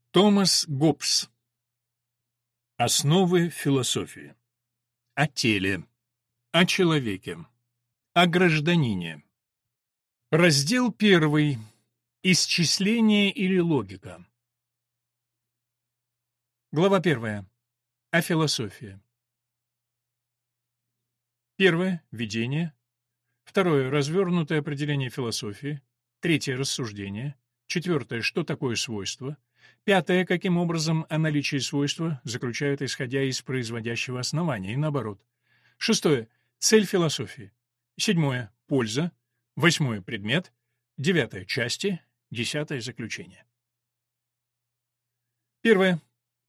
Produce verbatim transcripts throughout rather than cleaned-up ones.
Томас Гоббс. Основы философии. О теле. О человеке. О гражданине. Раздел первый. Исчисление или логика. Глава первая. О философии. Первое. Введение. Второе. Развернутое определение философии. Третье. Рассуждение. Четвертое. Что такое свойство? Пятое. Каким образом о наличии свойства заключают, исходя из производящего основания, и наоборот. Шестое. Цель философии. Седьмое. Польза. Восьмое. Предмет. Девятое. Части. Десятое. Заключение. Первое.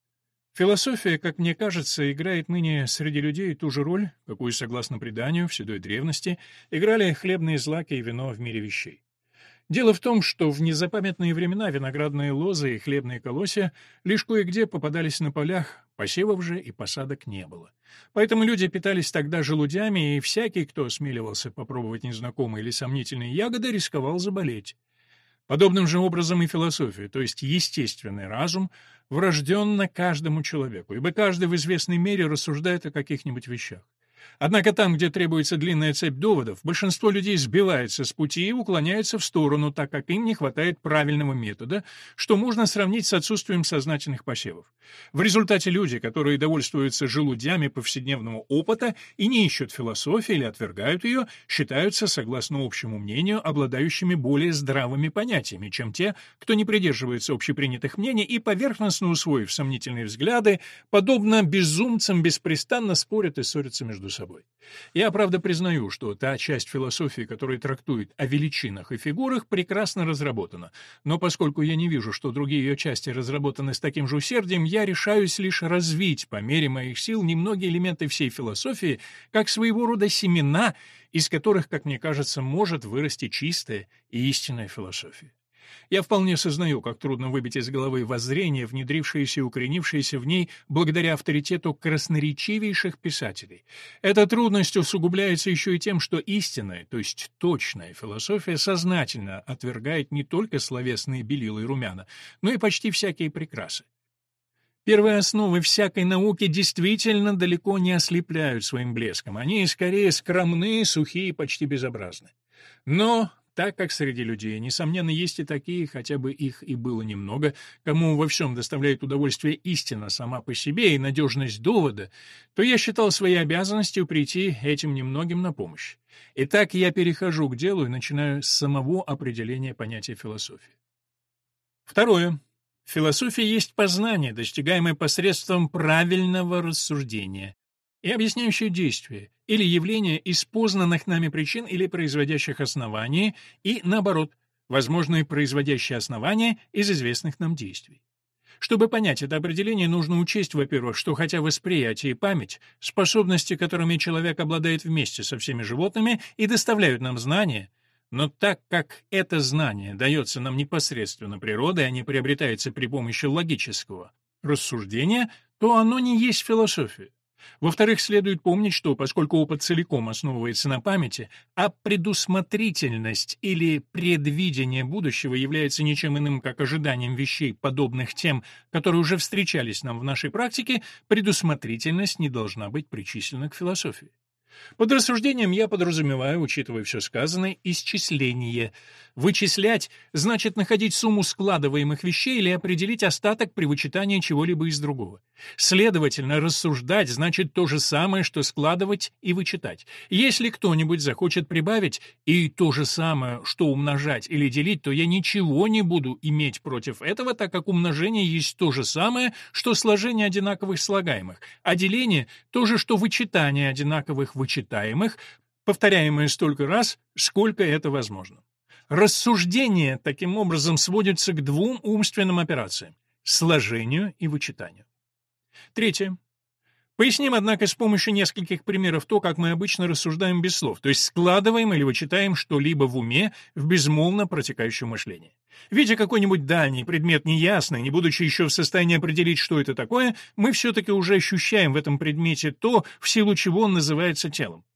Философия, как мне кажется, играет ныне среди людей ту же роль, какую, согласно преданию, в седой древности играли хлебные злаки и вино в мире вещей. Дело в том, что в незапамятные времена виноградные лозы и хлебные колосья лишь кое-где попадались на полях, посевов же и посадок не было. Поэтому люди питались тогда желудями, и всякий, кто осмеливался попробовать незнакомые или сомнительные ягоды, рисковал заболеть. Подобным же образом и философия, то есть естественный разум, врожденна каждому человеку, ибо каждый в известной мере рассуждает о каких-нибудь вещах. Однако там, где требуется длинная цепь доводов, большинство людей сбивается с пути и уклоняется в сторону, так как им не хватает правильного метода, что можно сравнить с отсутствием сознательных посевов. В результате люди, которые довольствуются желудями повседневного опыта и не ищут философии или отвергают ее, считаются, согласно общему мнению, обладающими более здравыми понятиями, чем те, кто не придерживается общепринятых мнений и, поверхностно усвоив сомнительные взгляды, подобно безумцам беспрестанно спорят и ссорятся между собой. Я, правда, признаю, что та часть философии, которая трактует о величинах и фигурах, прекрасно разработана, но поскольку я не вижу, что другие ее части разработаны с таким же усердием, я решаюсь лишь развить по мере моих сил немногие элементы всей философии, как своего рода семена, из которых, как мне кажется, может вырасти чистая и истинная философия. Я вполне сознаю, как трудно выбить из головы воззрение, внедрившееся и укоренившееся в ней благодаря авторитету красноречивейших писателей. Эта трудность усугубляется еще и тем, что истинная, то есть точная философия сознательно отвергает не только словесные белила и румяна, но и почти всякие прекрасы. Первые основы всякой науки действительно далеко не ослепляют своим блеском, они скорее скромны, сухие и почти безобразны. Но так как среди людей, несомненно, есть и такие, хотя бы их и было немного, кому во всем доставляет удовольствие истина сама по себе и надежность довода, то я считал своей обязанностью прийти этим немногим на помощь. Итак, я перехожу к делу и начинаю с самого определения понятия философии. Второе. Философия есть познание, достигаемое посредством правильного рассуждения, и объясняющее действие или явление из познанных нами причин или производящих основания, и, наоборот, возможные производящие основания из известных нам действий. Чтобы понять это определение, нужно учесть, во-первых, что хотя восприятие и память, способности, которыми человек обладает вместе со всеми животными, и доставляют нам знания, но так как это знание дается нам непосредственно природой, а не приобретается при помощи логического рассуждения, то оно не есть философия. Во-вторых, следует помнить, что поскольку опыт целиком основывается на памяти, а предусмотрительность или предвидение будущего является ничем иным, как ожиданием вещей, подобных тем, которые уже встречались нам в нашей практике, предусмотрительность не должна быть причислена к философии. Под рассуждением я подразумеваю, учитывая все сказанное, исчисление. Вычислять значит находить сумму складываемых вещей или определить остаток при вычитании чего-либо из другого. Следовательно, рассуждать значит то же самое, что складывать и вычитать. Если кто-нибудь захочет прибавить и то же самое, что умножать или делить, то я ничего не буду иметь против этого, так как умножение есть то же самое, что сложение одинаковых слагаемых, а деление — то же, что вычитание одинаковых вычитаемых, повторяемое столько раз, сколько это возможно. Рассуждение, таким образом, сводится к двум умственным операциям — сложению и вычитанию. Третье. Поясним, однако, с помощью нескольких примеров то, как мы обычно рассуждаем без слов, то есть складываем или вычитаем что-либо в уме в безмолвно протекающем мышлении. Видя какой-нибудь дальний предмет неясный, не будучи еще в состоянии определить, что это такое, мы все-таки уже ощущаем в этом предмете то, в силу чего он называется телом.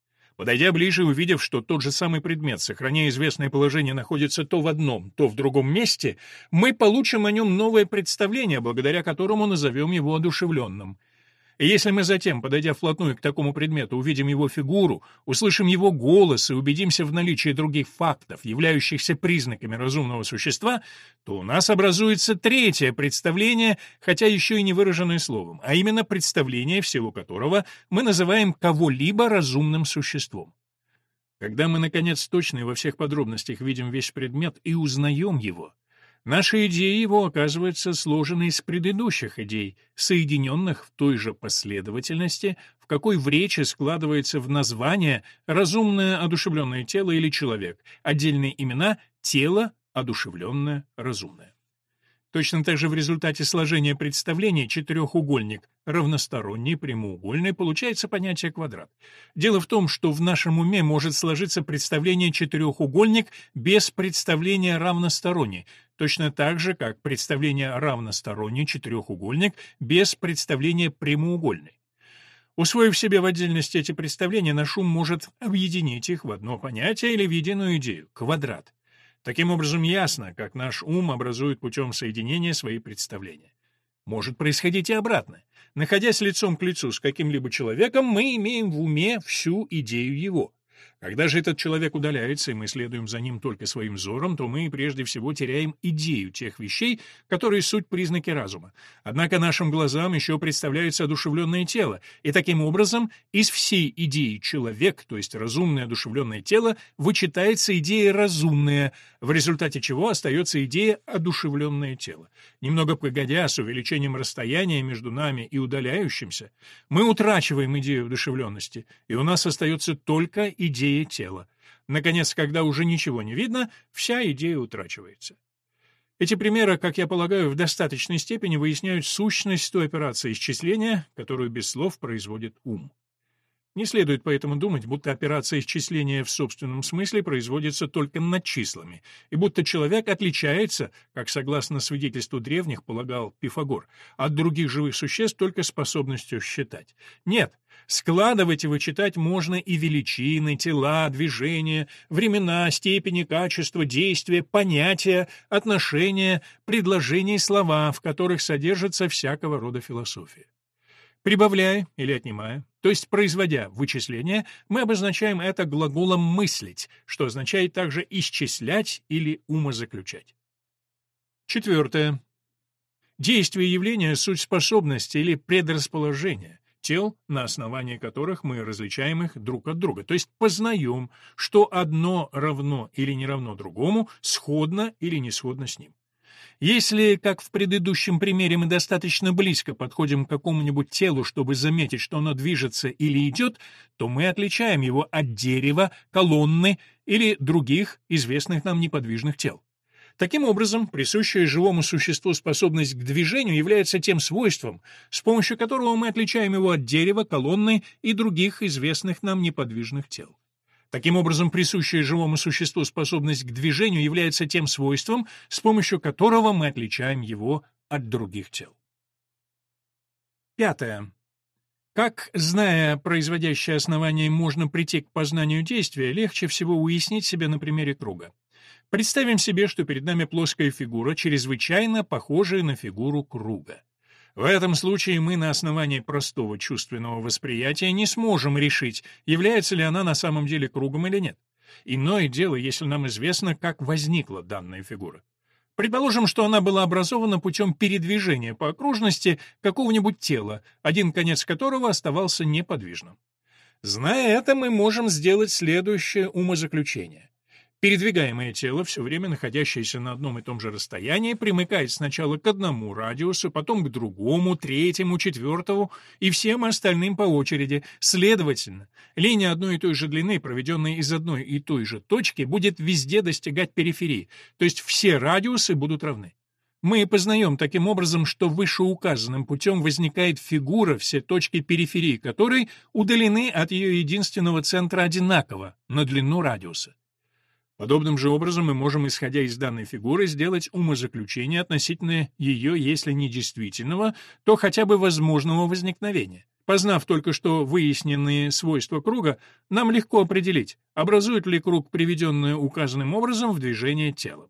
Подойдя ближе и увидев, что тот же самый предмет, сохраняя известное положение, находится то в одном, то в другом месте, мы получим о нем новое представление, благодаря которому назовем его одушевленным. И если мы затем, подойдя вплотную к такому предмету, увидим его фигуру, услышим его голос и убедимся в наличии других фактов, являющихся признаками разумного существа, то у нас образуется третье представление, хотя еще и не выраженное словом, а именно представление, в силу которого мы называем кого-либо разумным существом. Когда мы, наконец, точно и во всех подробностях видим весь предмет и узнаем его, наши идеи его оказываются сложены из предыдущих идей, соединенных в той же последовательности, в какой в речи складывается в название разумное одушевленное тело или человек, отдельные имена тело, одушевленное, разумное. Точно так же в результате сложения представления четырехугольник, равносторонний, прямоугольный, получается понятие квадрат. Дело в том, что в нашем уме может сложиться представление четырехугольник без представления равносторонний, точно так же, как представление равносторонний четырехугольник без представления прямоугольный. Усвоив себе в отдельности эти представления, наш ум может объединить их в одно понятие или в единую идею — квадрат. Таким образом, ясно, как наш ум образует путем соединения свои представления. Может происходить и обратно. Находясь лицом к лицу с каким-либо человеком, мы имеем в уме всю идею его. Когда же этот человек удаляется, и мы следуем за ним только своим взором, то мы прежде всего теряем идею тех вещей, которые суть признаки разума. Однако нашим глазам еще представляется одушевленное тело, и таким образом из всей идеи человек, то есть разумное одушевленное тело, вычитается идея разумная, в результате чего остается идея одушевленное тело. Немного погодя, с увеличением расстояния между нами и удаляющимся, мы утрачиваем идею одушевленности, и у нас остается только идея тела. Наконец, когда уже ничего не видно, вся идея утрачивается. Эти примеры, как я полагаю, в достаточной степени выясняют сущность той операции исчисления, которую без слов производит ум. Не следует поэтому думать, будто операция исчисления в собственном смысле производится только над числами, и будто человек отличается, как согласно свидетельству древних полагал Пифагор, от других живых существ только способностью считать. Нет, складывать и вычитать можно и величины, тела, движения, времена, степени, качества, действия, понятия, отношения, предложения и слова, в которых содержится всякого рода философия. Прибавляя или отнимая, то есть производя вычисления, мы обозначаем это глаголом «мыслить», что означает также «исчислять» или «умозаключать». Четвертое. Действие явления — суть способности или предрасположения тел, на основании которых мы различаем их друг от друга, то есть познаем, что одно равно или не равно другому, сходно или не сходно с ним. Если, как в предыдущем примере, мы достаточно близко подходим к какому-нибудь телу, чтобы заметить, что оно движется или идет, то мы отличаем его от дерева, колонны или других известных нам неподвижных тел. Таким образом, присущая живому существу способность к движению является тем свойством, с помощью которого мы отличаем его от дерева, колонны и других известных нам неподвижных тел. Таким образом, присущая живому существу способность к движению является тем свойством, с помощью которого мы отличаем его от других тел. Пятое. Как, зная производящее основание, можно прийти к познанию действия, легче всего уяснить себе на примере круга. Представим себе, что перед нами плоская фигура, чрезвычайно похожая на фигуру круга. В этом случае мы на основании простого чувственного восприятия не сможем решить, является ли она на самом деле кругом или нет. Иное дело, если нам известно, как возникла данная фигура. Предположим, что она была образована путем передвижения по окружности какого-нибудь тела, один конец которого оставался неподвижным. Зная это, мы можем сделать следующее умозаключение. Передвигаемое тело, все время находящееся на одном и том же расстоянии, примыкает сначала к одному радиусу, потом к другому, третьему, четвертому и всем остальным по очереди. Следовательно, линия одной и той же длины, проведенная из одной и той же точки, будет везде достигать периферии, то есть все радиусы будут равны. Мы познаем таким образом, что вышеуказанным путем возникает фигура, все точки периферии которой удалены от ее единственного центра одинаково, на длину радиуса. Подобным же образом мы можем, исходя из данной фигуры, сделать умозаключение относительно ее, если не действительного, то хотя бы возможного возникновения. Познав только что выясненные свойства круга, нам легко определить, образует ли круг, приведенный указанным образом, в движение телом.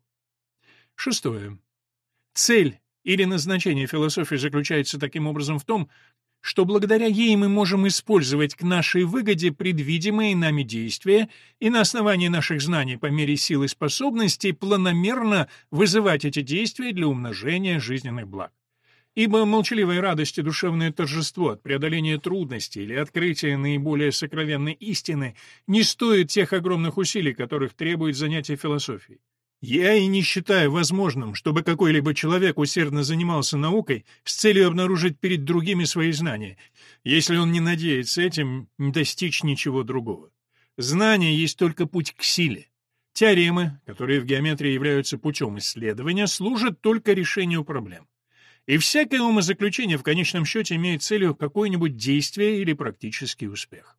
Шестое. Цель или назначение философии заключается таким образом в том, что благодаря ей мы можем использовать к нашей выгоде предвидимые нами действия и на основании наших знаний по мере сил и способностей планомерно вызывать эти действия для умножения жизненных благ. Ибо молчаливая радость и душевное торжество от преодоления трудностей или открытия наиболее сокровенной истины не стоят тех огромных усилий, которых требует занятие философией. Я и не считаю возможным, чтобы какой-либо человек усердно занимался наукой с целью обнаружить перед другими свои знания, если он не надеется этим достичь ничего другого. Знание есть только путь к силе. Теоремы, которые в геометрии являются путем исследования, служат только решению проблем. И всякое умозаключение в конечном счете имеет целью какое-нибудь действие или практический успех.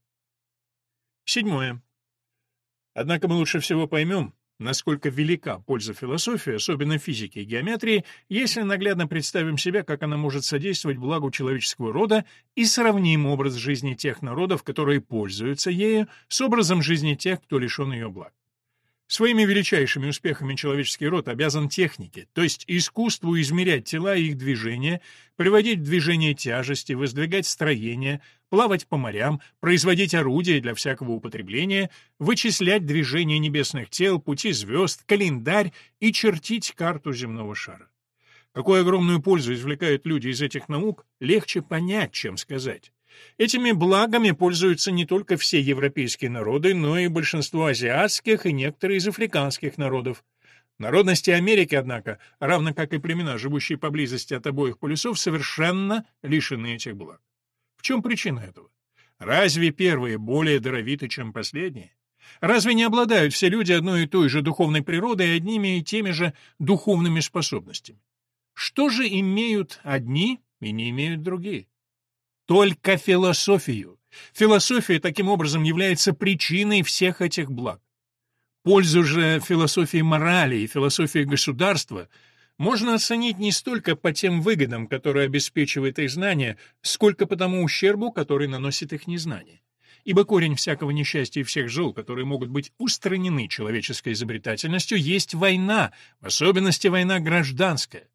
Седьмое. Однако мы лучше всего поймем, насколько велика польза философии, особенно физики и геометрии, если наглядно представим себе, как она может содействовать благу человеческого рода, и сравним образ жизни тех народов, которые пользуются ею, с образом жизни тех, кто лишен ее благ. Своими величайшими успехами человеческий род обязан технике, то есть искусству измерять тела и их движения, приводить в движение тяжести, воздвигать строения, плавать по морям, производить орудия для всякого употребления, вычислять движение небесных тел, пути звезд, календарь и чертить карту земного шара. Какую огромную пользу извлекают люди из этих наук, легче понять, чем сказать. Этими благами пользуются не только все европейские народы, но и большинство азиатских и некоторые из африканских народов. Народности Америки, однако, равно как и племена, живущие поблизости от обоих полюсов, совершенно лишены этих благ. В чем причина этого? Разве первые более даровиты, чем последние? Разве не обладают все люди одной и той же духовной природой и одними и теми же духовными способностями? Что же имеют одни и не имеют другие? Только философию. Философия таким образом является причиной всех этих благ. Пользу же философии морали и философии государства можно оценить не столько по тем выгодам, которые обеспечивает их знание, сколько по тому ущербу, который наносит их незнание. Ибо корень всякого несчастья и всех зол, которые могут быть устранены человеческой изобретательностью, есть война, в особенности война гражданская.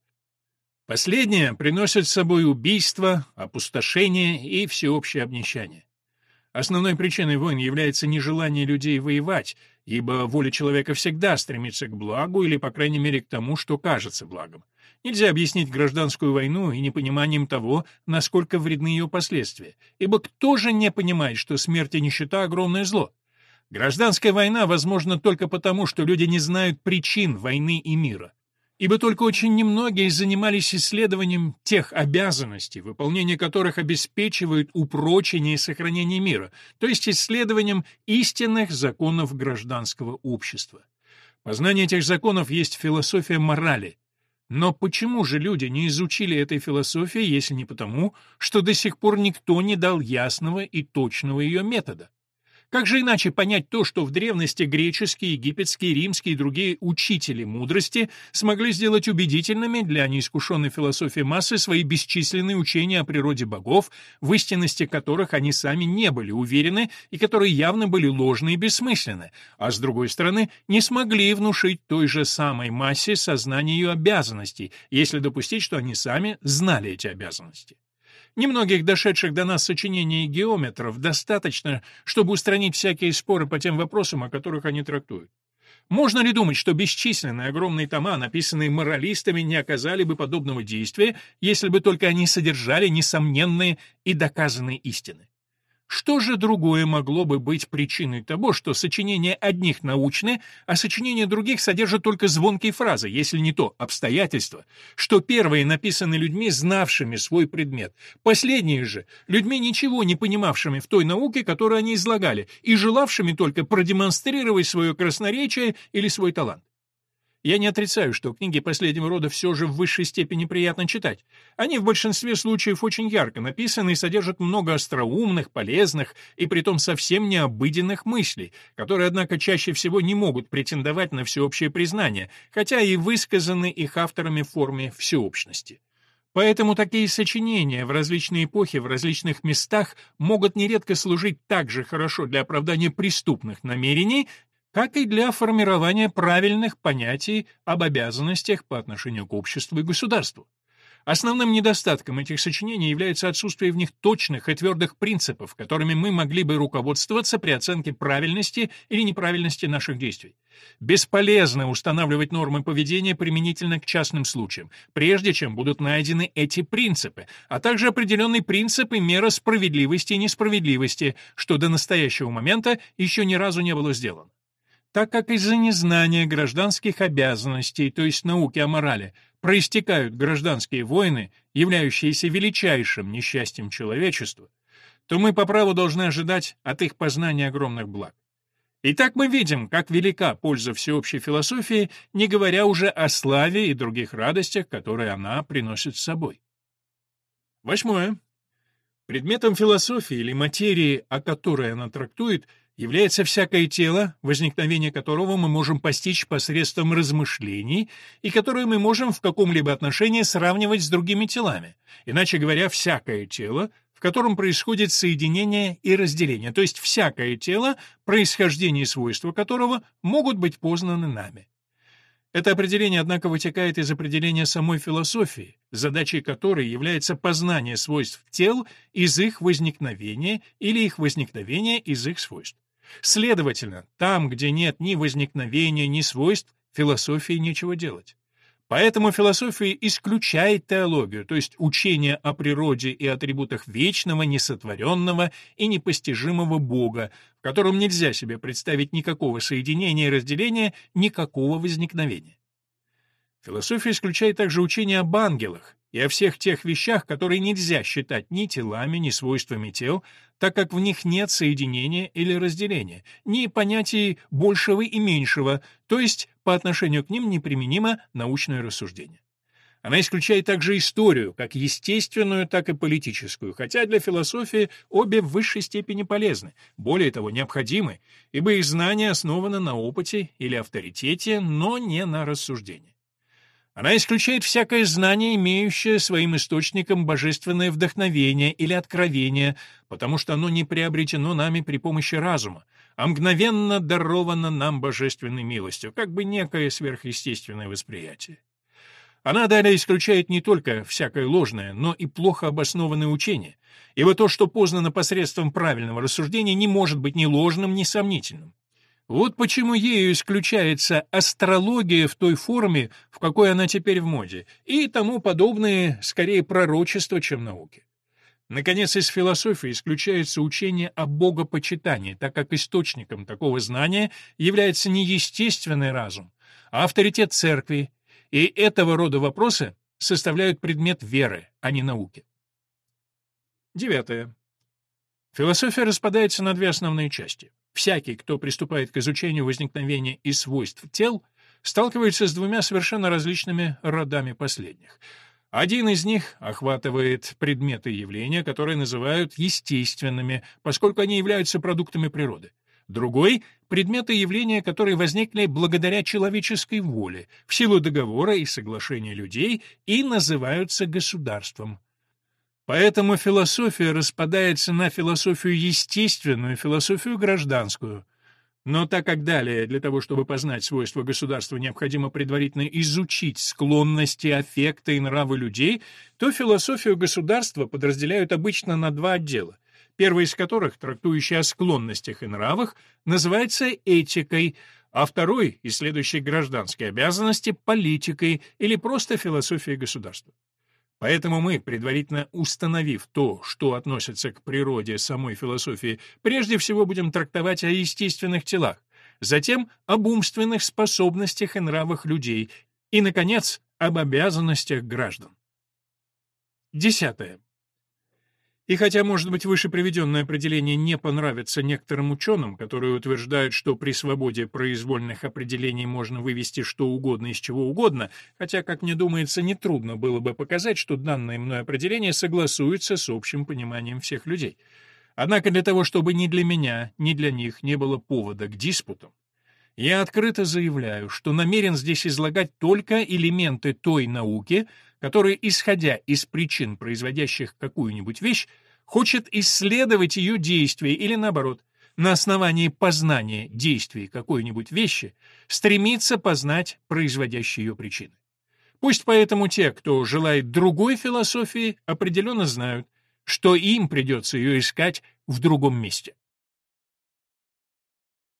Последнее приносит с собой убийство, опустошение и всеобщее обнищание. Основной причиной войн является нежелание людей воевать, ибо воля человека всегда стремится к благу или, по крайней мере, к тому, что кажется благом. Нельзя объяснить гражданскую войну и непониманием того, насколько вредны ее последствия, ибо кто же не понимает, что смерть и нищета — огромное зло? Гражданская война возможна только потому, что люди не знают причин войны и мира. Ибо только очень немногие занимались исследованием тех обязанностей, выполнение которых обеспечивает упрочение и сохранение мира, то есть исследованием истинных законов гражданского общества. Познание этих законов есть философия морали. Но почему же люди не изучили этой философии, если не потому, что до сих пор никто не дал ясного и точного ее метода? Как же иначе понять то, что в древности греческие, египетские, римские и другие учители мудрости смогли сделать убедительными для неискушенной философии массы свои бесчисленные учения о природе богов, в истинности которых они сами не были уверены и которые явно были ложны и бессмысленны, а с другой стороны не смогли внушить той же самой массе сознание ее обязанностей, если допустить, что они сами знали эти обязанности? Немногих дошедших до нас сочинений геометров достаточно, чтобы устранить всякие споры по тем вопросам, о которых они трактуют. Можно ли думать, что бесчисленные огромные тома, написанные моралистами, не оказали бы подобного действия, если бы только они содержали несомненные и доказанные истины? Что же другое могло бы быть причиной того, что сочинения одних научны, а сочинения других содержат только звонкие фразы, если не то обстоятельство, что первые написаны людьми, знавшими свой предмет, последние же — людьми, ничего не понимавшими в той науке, которую они излагали, и желавшими только продемонстрировать свое красноречие или свой талант? Я не отрицаю, что книги последнего рода все же в высшей степени приятно читать. Они в большинстве случаев очень ярко написаны и содержат много остроумных, полезных и притом совсем необыденных мыслей, которые, однако, чаще всего не могут претендовать на всеобщее признание, хотя и высказаны их авторами в форме всеобщности. Поэтому такие сочинения в различные эпохи, в различных местах могут нередко служить так же хорошо для оправдания преступных намерений, как и для формирования правильных понятий об обязанностях по отношению к обществу и государству. Основным недостатком этих сочинений является отсутствие в них точных и твердых принципов, которыми мы могли бы руководствоваться при оценке правильности или неправильности наших действий. Бесполезно устанавливать нормы поведения применительно к частным случаям, прежде чем будут найдены эти принципы, а также определенный принцип и мера справедливости и несправедливости, что до настоящего момента еще ни разу не было сделано. Так как из-за незнания гражданских обязанностей, то есть науки о морали, проистекают гражданские войны, являющиеся величайшим несчастьем человечества, то мы по праву должны ожидать от их познания огромных благ. Итак, мы видим, как велика польза всеобщей философии, не говоря уже о славе и других радостях, которые она приносит с собой. Восьмое. Предметом философии или материи, о которой она трактует, является всякое тело, возникновение которого мы можем постичь посредством размышлений и которое мы можем в каком-либо отношении сравнивать с другими телами. Иначе говоря, всякое тело, в котором происходит соединение и разделение, то есть всякое тело, происхождение и свойства которого могут быть познаны нами. Это определение, однако, вытекает из определения самой философии, задачей которой является познание свойств тел из их возникновения или их возникновения из их свойств. Следовательно, там, где нет ни возникновения, ни свойств, философии нечего делать. Поэтому философия исключает теологию, то есть учение о природе и атрибутах вечного, несотворенного и непостижимого Бога, в котором нельзя себе представить никакого соединения и разделения, никакого возникновения. Философия исключает также учение об ангелах и о всех тех вещах, которые нельзя считать ни телами, ни свойствами тел, так как в них нет соединения или разделения, ни понятий большего и меньшего, то есть по отношению к ним неприменимо научное рассуждение. Она исключает также историю, как естественную, так и политическую, хотя для философии обе в высшей степени полезны, более того, необходимы, ибо их знание основано на опыте или авторитете, но не на рассуждении. Она исключает всякое знание, имеющее своим источником божественное вдохновение или откровение, потому что оно не приобретено нами при помощи разума, а мгновенно даровано нам божественной милостью, как бы некое сверхъестественное восприятие. Она далее исключает не только всякое ложное, но и плохо обоснованное учение, ибо то, что познано посредством правильного рассуждения, не может быть ни ложным, ни сомнительным. Вот почему ею исключается астрология в той форме, в какой она теперь в моде, и тому подобные, скорее, пророчества, чем науки. Наконец, из философии исключается учение о богопочитании, так как источником такого знания является не естественный разум, а авторитет церкви, и этого рода вопросы составляют предмет веры, а не науки. Девятое. Философия распадается на две основные части. Всякий, кто приступает к изучению возникновения и свойств тел, сталкивается с двумя совершенно различными родами последних. Один из них охватывает предметы явления, которые называют естественными, поскольку они являются продуктами природы. Другой — предметы явления, которые возникли благодаря человеческой воле, в силу договора и соглашения людей, и называются государством. Поэтому философия распадается на философию естественную и философию гражданскую. Но так как далее, для того, чтобы познать свойства государства, необходимо предварительно изучить склонности, аффекты и нравы людей, то философию государства подразделяют обычно на два отдела, первый из которых, трактующий о склонностях и нравах, называется этикой, а второй, исследующий гражданские обязанности, политикой или просто философией государства. Поэтому мы, предварительно установив то, что относится к природе самой философии, прежде всего будем трактовать о естественных телах, затем об умственных способностях и нравах людей и, наконец, об обязанностях граждан. Десятое. И хотя, может быть, выше приведенное определение не понравится некоторым ученым, которые утверждают, что при свободе произвольных определений можно вывести что угодно из чего угодно, хотя, как мне думается, нетрудно было бы показать, что данное мной определение согласуется с общим пониманием всех людей. Однако для того, чтобы ни для меня, ни для них не было повода к диспутам, я открыто заявляю, что намерен здесь излагать только элементы той науки, который, исходя из причин, производящих какую-нибудь вещь, хочет исследовать ее действие или, наоборот, на основании познания действий какой-нибудь вещи, стремится познать производящие ее причины. Пусть поэтому те, кто желает другой философии, определенно знают, что им придется ее искать в другом месте.